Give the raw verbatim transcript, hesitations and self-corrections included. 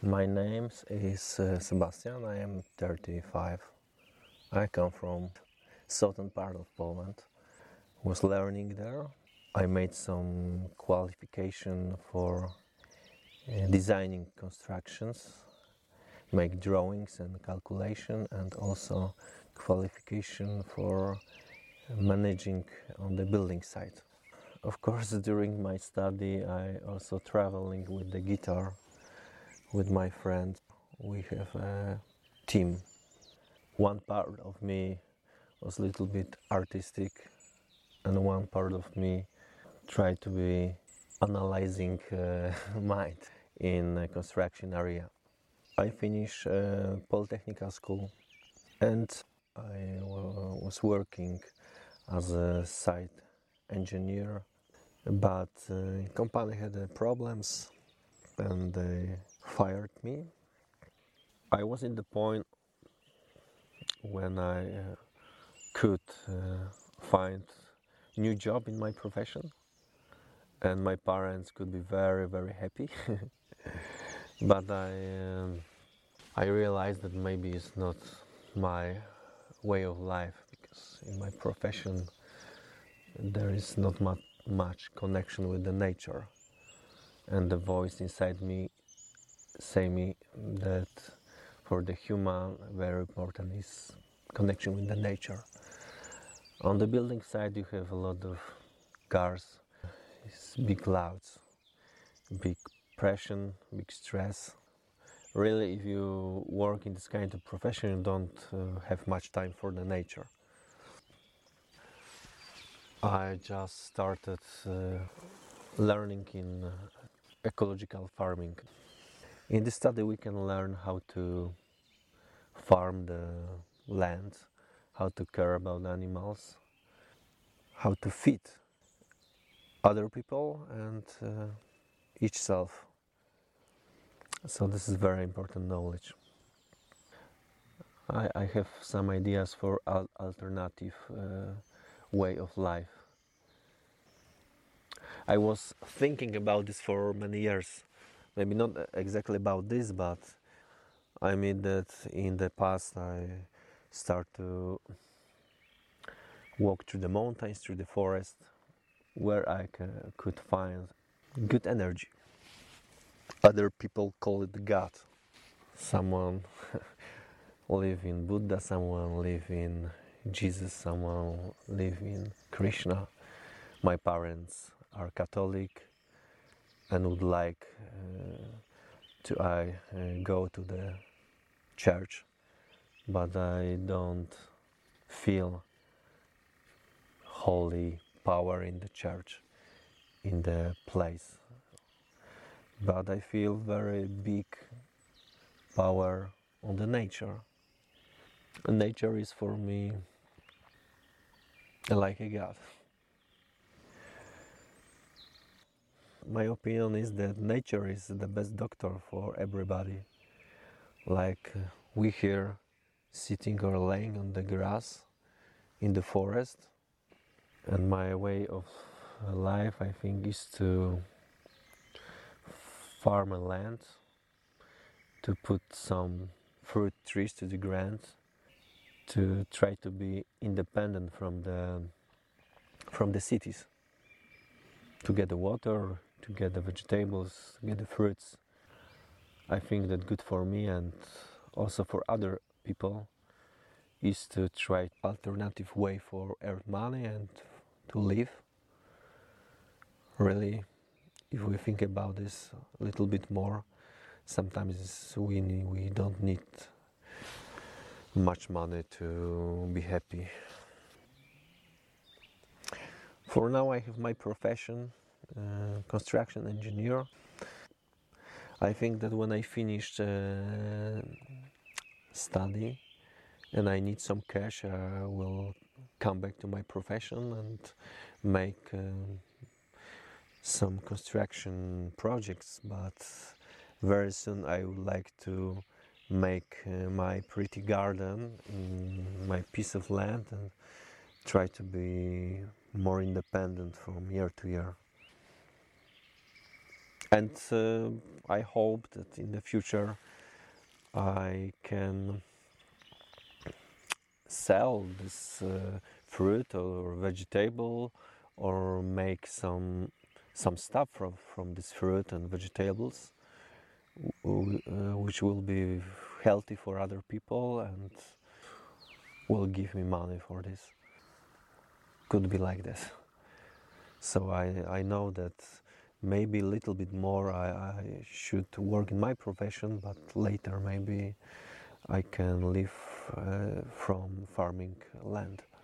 My name is uh, Sebastian. I am thirty-five. I come from southern part of Poland. Was learning there. I made some qualification for uh, designing constructions, make drawings and calculation, and also qualification for managing on the building site. Of course, during my study, I also traveling with the guitar with my friends. We have a team. One part of me was a little bit artistic, and one part of me tried to be analyzing uh, mind in a construction area. I finished uh, Polytechnical school, and I uh, was working as a site engineer, but uh, company had uh, problems and they fired me. I was in the point when I uh, could uh, find new job in my profession, and my parents could be very very happy. But I um, I realized that maybe it's not my way of life, because in my profession there is not much, much connection with the nature, and the voice inside me say me that for the human very important is connection with the nature. On the building side you have a lot of cars, it's big clouds, big pressure, big stress. Really, if you work in this kind of profession, you don't uh, have much time for the nature. I just started uh, learning in uh, ecological farming. In this study we can learn how to farm the land, how to care about animals, how to feed other people and uh, each self. So this is very important knowledge. I, I have some ideas for al- alternative uh, way of life. I was thinking about this for many years. Maybe not exactly about this, but I mean that in the past I start to walk through the mountains, through the forest, where I ca- could find good energy. Other people call it God. Someone live in Buddha, someone live in Jesus, someone live in Krishna. My parents are Catholic and would like uh, to I uh, go to the church, but I don't feel holy power in the church, in the place. But I feel very big power on the nature. And nature is for me like a god. My opinion is that nature is the best doctor for everybody. Like uh, we here sitting or laying on the grass in the forest. And my way of life, I think, is to farm a land, to put some fruit trees to the ground, to try to be independent from the from the cities, to get the water, to get the vegetables, get the fruits. I think that good for me and also for other people is to try alternative way for earn money and to live. Really, if we think about this a little bit more, sometimes we we don't need much money to be happy. For now, I have my profession, uh, construction engineer. I think that when I finished uh, study and I need some cash, I will come back to my profession and make uh, some construction projects. But very soon I would like to make uh, my pretty garden in my piece of land and try to be more independent from year to year. And uh, I hope that in the future I can sell this uh, fruit or vegetable, or make some some stuff from, from this fruit and vegetables, w- uh, which will be healthy for other people and will give me money for this. Could be like this. So I, I know that maybe a little bit more I, I should work in my profession, but later maybe I can live uh, from farming land.